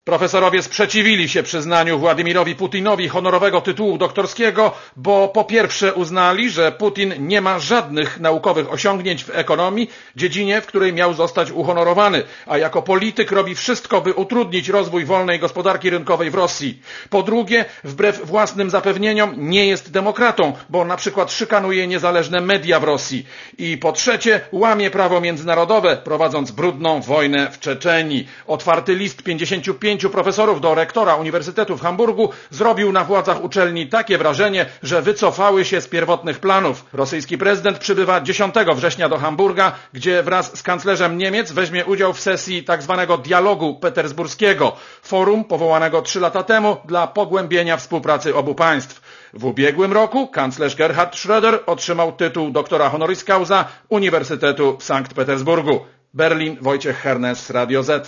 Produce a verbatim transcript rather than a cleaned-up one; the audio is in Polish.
Profesorowie sprzeciwili się przyznaniu Władimirowi Putinowi honorowego tytułu doktorskiego, bo po pierwsze uznali, że Putin nie ma żadnych naukowych osiągnięć w ekonomii, dziedzinie, w której miał zostać uhonorowany, a jako polityk robi wszystko, by utrudnić rozwój wolnej gospodarki rynkowej w Rosji. Po drugie, wbrew własnym zapewnieniom nie jest demokratą, bo na przykład szykanuje niezależne media w Rosji. I po trzecie, łamie prawo międzynarodowe, prowadząc brudną wojnę w Czeczenii. Otwarty list pięćdziesięciu pięciu profesorów do rektora Uniwersytetu w Hamburgu zrobił na władzach uczelni takie wrażenie, że wycofały się z pierwotnych planów. Rosyjski prezydent przybywa dziesiątego września do Hamburga, gdzie wraz z kanclerzem Niemiec weźmie udział w sesji tak zwanego dialogu petersburskiego, forum powołanego trzy lata temu dla pogłębienia współpracy obu państw. W ubiegłym roku kanclerz Gerhard Schröder otrzymał tytuł doktora honoris causa Uniwersytetu w Sankt Petersburgu. Berlin, Wojciech Hernes, Radio Z.